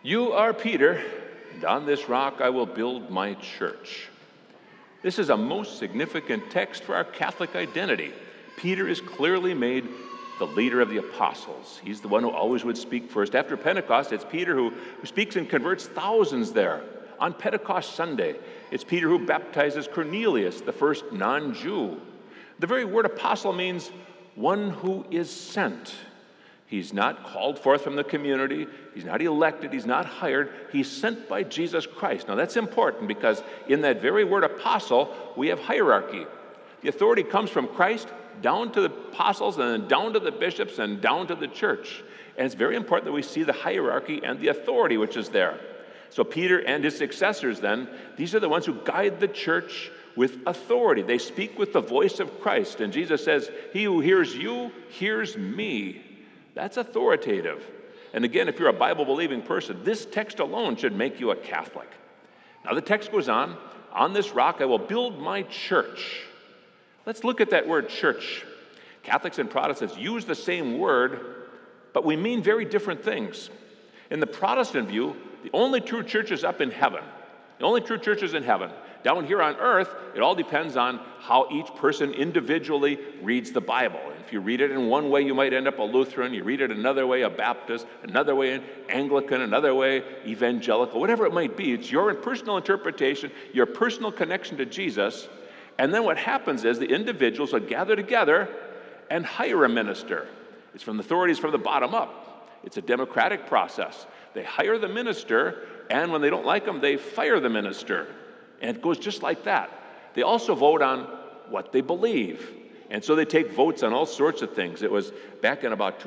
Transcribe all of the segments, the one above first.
You are Peter, and on this rock I will build my church. This is a most significant text for our Catholic identity. Peter is clearly made the leader of the apostles. He's the one who always would speak first. After Pentecost, it's Peter who speaks and converts thousands there. On Pentecost Sunday, it's Peter who baptizes Cornelius, the first non-Jew. The very word apostle means one who is sent. He's not called forth from the community. He's not elected. He's not hired. He's sent by Jesus Christ. Now that's important because in that very word apostle, we have hierarchy. The authority comes from Christ down to the apostles and then down to the bishops and down to the church. And it's very important that we see the hierarchy and the authority which is there. So Peter and his successors then, these are the ones who guide the church with authority. They speak with the voice of Christ. And Jesus says, "He who hears you hears me." That's authoritative. And again, if you're a Bible-believing person, this text alone should make you a Catholic. Now the text goes on this rock I will build my church. Let's look at that word church. Catholics and Protestants use the same word, but we mean very different things. In the Protestant view, the only true church is up in heaven. The only true church is in heaven. Down here on earth, it all depends on how each person individually reads the Bible. If you read it in one way, you might end up a Lutheran. You read it another way, a Baptist, another way, an Anglican, another way, evangelical, whatever it might be. It's your personal interpretation, your personal connection to Jesus. And then what happens is the individuals will gather together and hire a minister. It's from the authorities from the bottom up. It's a democratic process. They hire the minister, and when they don't like him, they fire the minister. And it goes just like that. They also vote on what they believe. And so they take votes on all sorts of things. It was back in about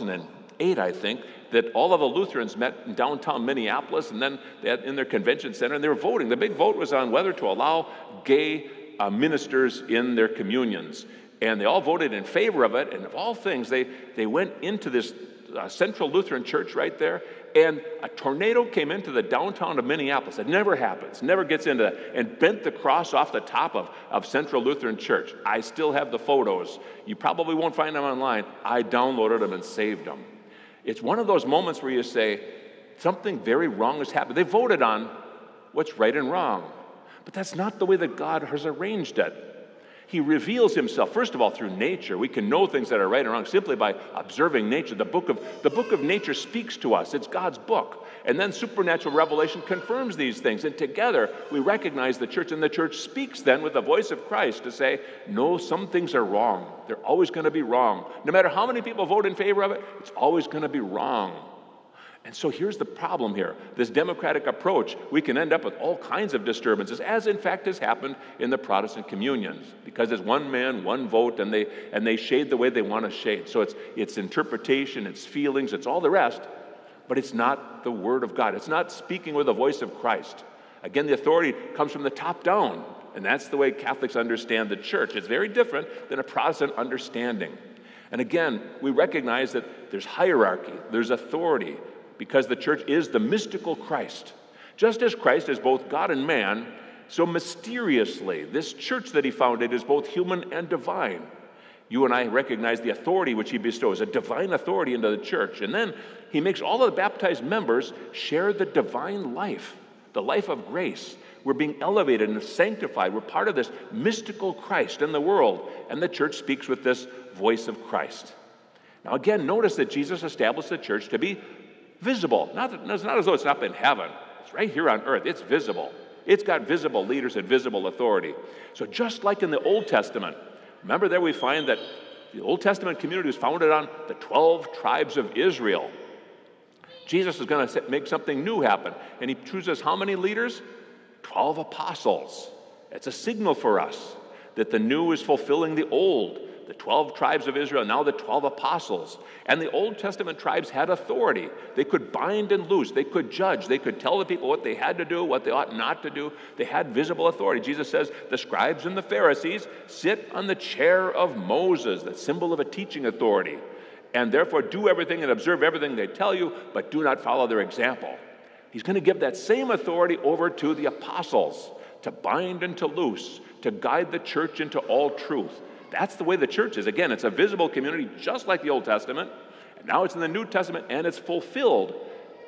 2008, I think, that all of the Lutherans met in downtown Minneapolis, and then they had in their convention center, and they were voting. The big vote was on whether to allow gay ministers in their communions. And they all voted in favor of it, and of all things, they went into this Central Lutheran Church right there, and a tornado came into the downtown of Minneapolis. It never happens, never gets into that, and bent the cross off the top of Central Lutheran Church. I still have the photos. You probably won't find them online. I downloaded them and saved them. It's one of those moments where you say, something very wrong has happened. They voted on what's right and wrong, but that's not the way that God has arranged it. He reveals himself, first of all, through nature. We can know things that are right and wrong simply by observing nature. The book of nature speaks to us. It's God's book. And then supernatural revelation confirms these things. And together, we recognize the church. And the church speaks then with the voice of Christ to say, no, some things are wrong. They're always going to be wrong. No matter how many people vote in favor of it, it's always going to be wrong. And so here's the problem here. This democratic approach, we can end up with all kinds of disturbances, as in fact has happened in the Protestant communions, because it's one man, one vote, and they shade the way they want to shade. So it's interpretation, it's feelings, it's all the rest, but it's not the Word of God. It's not speaking with the voice of Christ. Again, the authority comes from the top down, and that's the way Catholics understand the church. It's very different than a Protestant understanding. And again, we recognize that there's hierarchy, there's authority, because the church is the mystical Christ. Just as Christ is both God and man, so mysteriously, this church that he founded is both human and divine. You and I recognize the authority which he bestows, a divine authority into the church. And then he makes all of the baptized members share the divine life, the life of grace. We're being elevated and sanctified. We're part of this mystical Christ in the world. And the church speaks with this voice of Christ. Now again, notice that Jesus established the church to be visible. It's not as though it's up in heaven. It's right here on earth. It's visible. It's got visible leaders and visible authority. So just like in the Old Testament, remember there we find that the Old Testament community was founded on the 12 tribes of Israel. Jesus is going to make something new happen. And he chooses how many leaders? 12 apostles. It's a signal for us that the new is fulfilling the old. The 12 tribes of Israel, now the 12 apostles. And the Old Testament tribes had authority. They could bind and loose. They could judge. They could tell the people what they had to do, what they ought not to do. They had visible authority. Jesus says, the scribes and the Pharisees sit on the chair of Moses, the symbol of a teaching authority. And therefore do everything and observe everything they tell you, but do not follow their example. He's going to give that same authority over to the apostles, to bind and to loose, to guide the church into all truth. That's the way the church is. Again, it's a visible community just like the Old Testament. And now it's in the New Testament, and it's fulfilled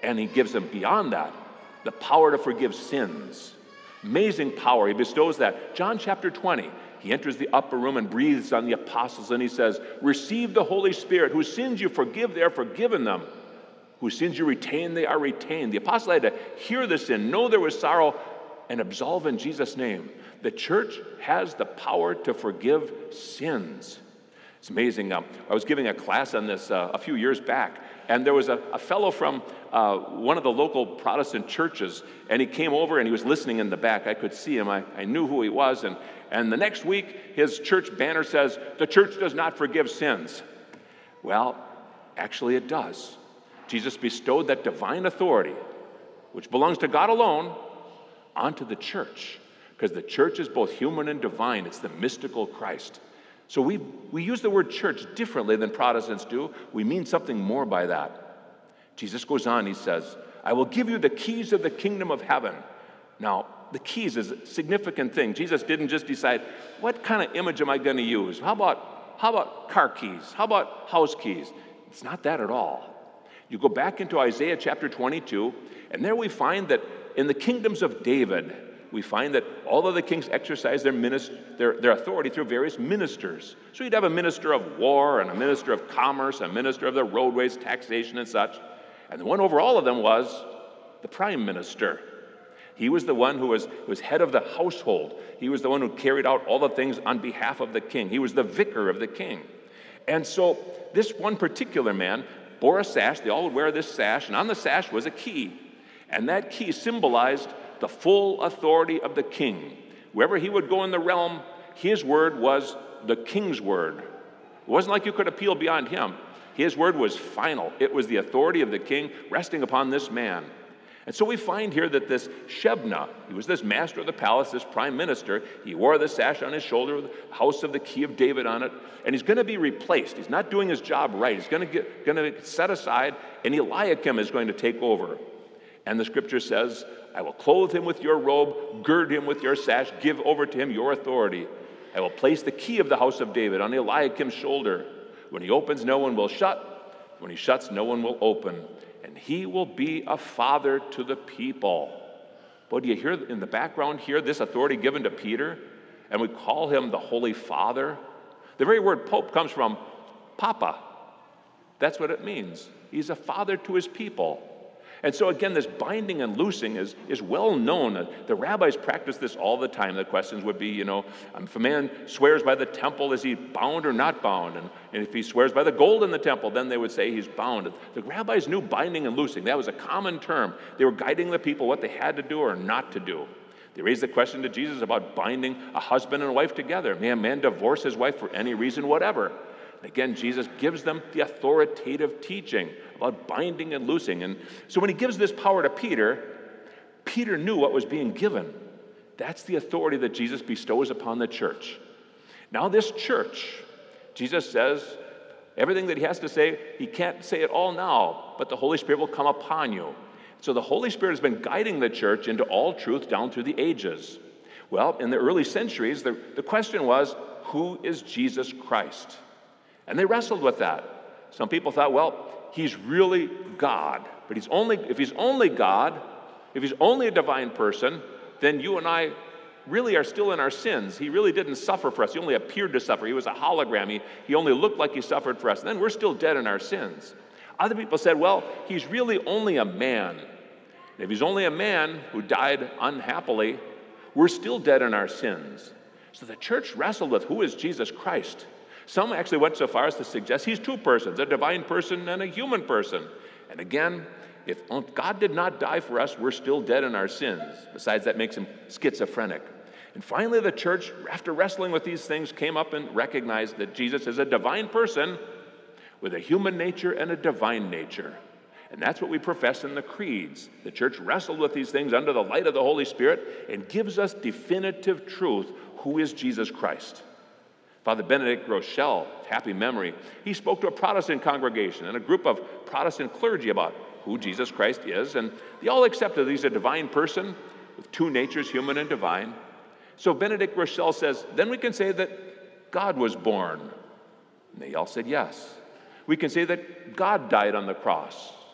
And he gives them beyond that the power to forgive sins. Amazing power. He bestows that. John chapter 20, he enters the upper room and breathes on the apostles, and he says, receive the Holy Spirit. Whose sins you forgive, they are forgiven them. Whose sins you retain, they are retained. The apostle had to hear the sin, know there was sorrow, and absolve in Jesus' name. The church has the power to forgive sins. It's amazing. I was giving a class on this a few years back, and there was a fellow from one of the local Protestant churches, and he came over and he was listening in the back. I could see him. I knew who he was, and the next week his church banner says, the church does not forgive sins. Well, actually it does. Jesus bestowed that divine authority, which belongs to God alone, onto the church, because the church is both human and divine. It's the mystical Christ. So we use the word church differently than Protestants do. We mean something more by that. Jesus goes on, he says, I will give you the keys of the kingdom of heaven. Now, the keys is a significant thing. Jesus didn't just decide, what kind of image am I going to use? How about car keys? How about house keys? It's not that at all. You go back into Isaiah chapter 22, and there we find that in the kingdoms of David, we find that all of the kings exercised their authority through various ministers. So you'd have a minister of war and a minister of commerce, a minister of the roadways, taxation, and such. And the one over all of them was the prime minister. He was the one who was head of the household. He was the one who carried out all the things on behalf of the king. He was the vicar of the king. And so this one particular man bore a sash. They all would wear this sash, and on the sash was a key. And that key symbolized the full authority of the king. Wherever he would go in the realm, his word was the king's word. It wasn't like you could appeal beyond him. His word was final. It was the authority of the king resting upon this man. And so we find here that this Shebna, he was this master of the palace, this prime minister. He wore the sash on his shoulder with the house of the key of David on it. And he's going to be replaced. He's not doing his job right. He's going to get set aside, and Eliakim is going to take over. And the scripture says, I will clothe him with your robe, gird him with your sash, give over to him your authority. I will place the key of the house of David on Eliakim's shoulder. When he opens, no one will shut. When he shuts, no one will open. And he will be a father to the people. Boy, do you hear in the background here this authority given to Peter? And we call him the Holy Father. The very word pope comes from papa. That's what it means. He's a father to his people. And so again, this binding and loosing is well known. The rabbis practice this all the time. The questions would be, if a man swears by the temple, is he bound or not bound? And if he swears by the gold in the temple, then they would say he's bound. The rabbis knew binding and loosing. That was a common term. They were guiding the people what they had to do or not to do. They raised the question to Jesus about binding a husband and a wife together. May a man divorce his wife for any reason, whatever? Again, Jesus gives them the authoritative teaching about binding and loosing. And so when he gives this power to Peter, Peter knew what was being given. That's the authority that Jesus bestows upon the church. Now this church, Jesus says, everything that he has to say, he can't say it all now, but the Holy Spirit will come upon you. So the Holy Spirit has been guiding the church into all truth down through the ages. Well, in the early centuries, the question was, who is Jesus Christ? And they wrestled with that. Some people thought, well, he's really God. But if he's only God, if he's only a divine person, then you and I really are still in our sins. He really didn't suffer for us. He only appeared to suffer. He was a hologram. He only looked like he suffered for us. And then we're still dead in our sins. Other people said, well, he's really only a man. And if he's only a man who died unhappily, we're still dead in our sins. So the church wrestled with, who is Jesus Christ? Some actually went so far as to suggest he's two persons, a divine person and a human person. And again, if God did not die for us, we're still dead in our sins. Besides, that makes him schizophrenic. And finally, the church, after wrestling with these things, came up and recognized that Jesus is a divine person with a human nature and a divine nature. And that's what we profess in the creeds. The church wrestled with these things under the light of the Holy Spirit and gives us definitive truth, who is Jesus Christ. Father Benedict Rochelle, happy memory, he spoke to a Protestant congregation and a group of Protestant clergy about who Jesus Christ is, and they all accepted that he's a divine person with two natures, human and divine. So Benedict Rochelle says, then we can say that God was born. And they all said yes. We can say that God died on the cross.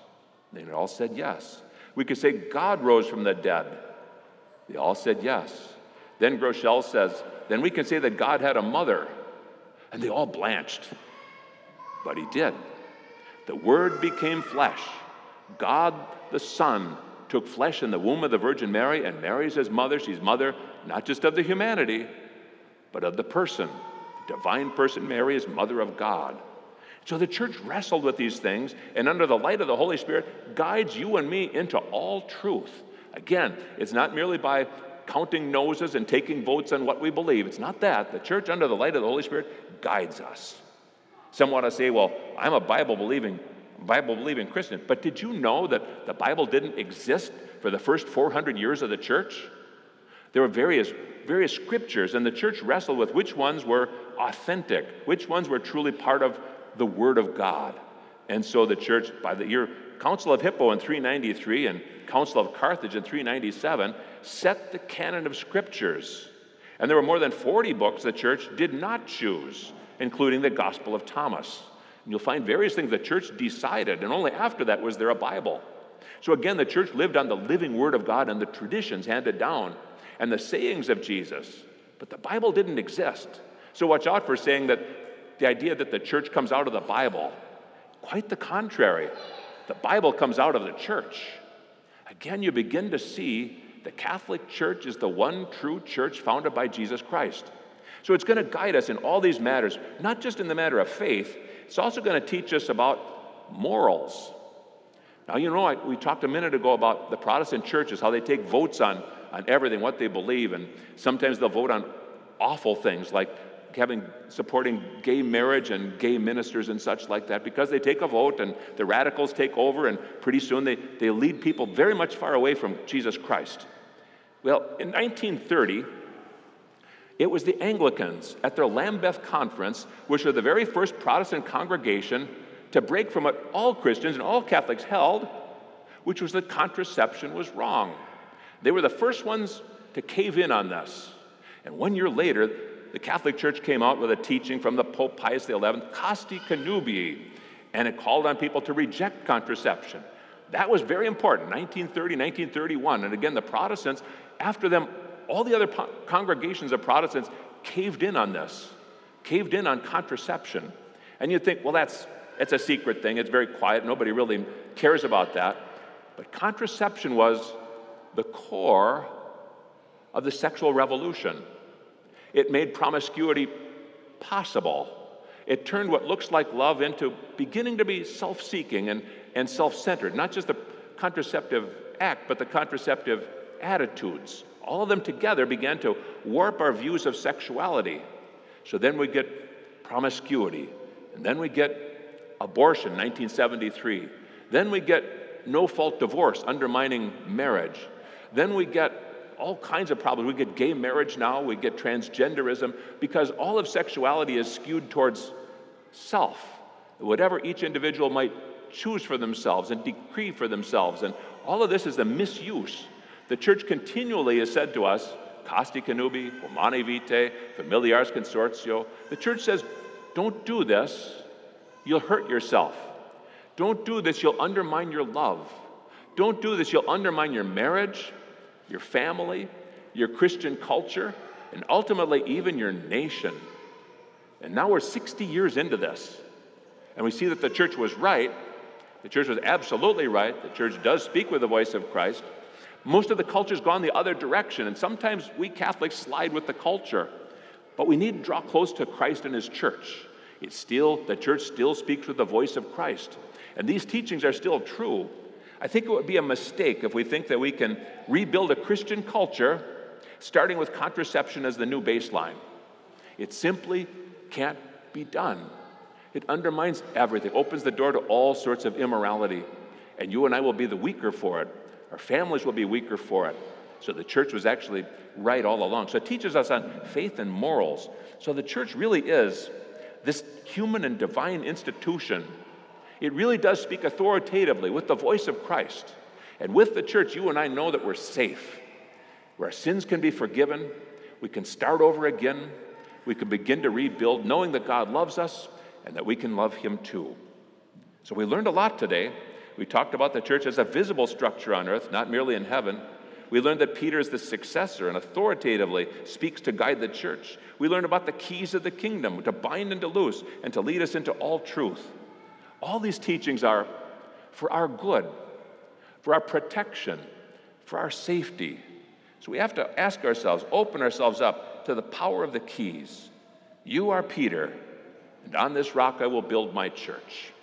They all said yes. We could say God rose from the dead. They all said yes. Then Groeschel says, then we can say that God had a mother. And they all blanched. But he did. The Word became flesh. God the Son took flesh in the womb of the Virgin Mary, and Mary's his mother. She's mother not just of the humanity, but of the person. The divine person, Mary, is mother of God. So the church wrestled with these things, and under the light of the Holy Spirit, guides you and me into all truth. Again, it's not merely by counting noses and taking votes on what we believe. It's not that. The church, under the light of the Holy Spirit, guides us. Some want to say, well, I'm a Bible-believing Christian. But did you know that the Bible didn't exist for the first 400 years of the church? There were various scriptures, and the church wrestled with which ones were authentic, which ones were truly part of the Word of God. And so the church, by the year Council of Hippo in 393 and Council of Carthage in 397, set the canon of scriptures. And there were more than 40 books the church did not choose, including the Gospel of Thomas. And you'll find various things the church decided, and only after that was there a Bible. So again, the church lived on the living Word of God and the traditions handed down and the sayings of Jesus. But the Bible didn't exist. So watch out for saying that the idea that the church comes out of the Bible. Quite the contrary. The Bible comes out of the church. Again, you begin to see the Catholic Church is the one true church founded by Jesus Christ. So it's going to guide us in all these matters, not just in the matter of faith, it's also going to teach us about morals. Now, you know, we talked a minute ago about the Protestant churches, how they take votes on everything, what they believe, and sometimes they'll vote on awful things like supporting gay marriage and gay ministers and such like that, because they take a vote and the radicals take over, and pretty soon they lead people very much far away from Jesus Christ. Well, in 1930, it was the Anglicans at their Lambeth Conference, which were the very first Protestant congregation to break from what all Christians and all Catholics held, which was that contraception was wrong. They were the first ones to cave in on this. And 1 year later, the Catholic Church came out with a teaching from the Pope Pius XI, Casti Connubii, and it called on people to reject contraception. That was very important, 1930, 1931. And again, the Protestants, after them, all the other congregations of Protestants caved in on this, caved in on contraception. And you'd think, well, it's a secret thing. It's very quiet. Nobody really cares about that. But contraception was the core of the sexual revolution. It made promiscuity possible. It turned what looks like love into beginning to be self-seeking and self-centered, not just the contraceptive act, but the contraceptive attitudes. All of them together began to warp our views of sexuality. So then we get promiscuity, and then we get abortion, 1973. Then we get no-fault divorce, undermining marriage. Then we get all kinds of problems. We get gay marriage now, we get transgenderism, because all of sexuality is skewed towards self. Whatever each individual might choose for themselves and decree for themselves. And all of this is the misuse. The church continually has said to us, Casti Connubii, Humanae Vitae, Familiaris Consortio. The church says, don't do this, you'll hurt yourself. Don't do this, you'll undermine your love. Don't do this, you'll undermine your marriage, your family, your Christian culture, and ultimately even your nation. And now we're 60 years into this, and we see that the church was right. The church was absolutely right. The church does speak with the voice of Christ. Most of the culture's gone the other direction, and sometimes we Catholics slide with the culture. But we need to draw close to Christ and his church. The church still speaks with the voice of Christ. And these teachings are still true. I think it would be a mistake if we think that we can rebuild a Christian culture starting with contraception as the new baseline. It simply can't be done. It undermines everything, opens the door to all sorts of immorality, and you and I will be the weaker for it. Our families will be weaker for it. So the church was actually right all along. So it teaches us on faith and morals. So the church really is this human and divine institution. It really does speak authoritatively with the voice of Christ. And with the church, you and I know that we're safe, where our sins can be forgiven, we can start over again, we can begin to rebuild, knowing that God loves us and that we can love him too. So we learned a lot today. We talked about the church as a visible structure on earth, not merely in heaven. We learned that Peter is the successor and authoritatively speaks to guide the church. We learned about the keys of the kingdom, to bind and to loose, and to lead us into all truth. All these teachings are for our good, for our protection, for our safety. So we have to ask ourselves, open ourselves up to the power of the keys. You are Peter, and on this rock I will build my church.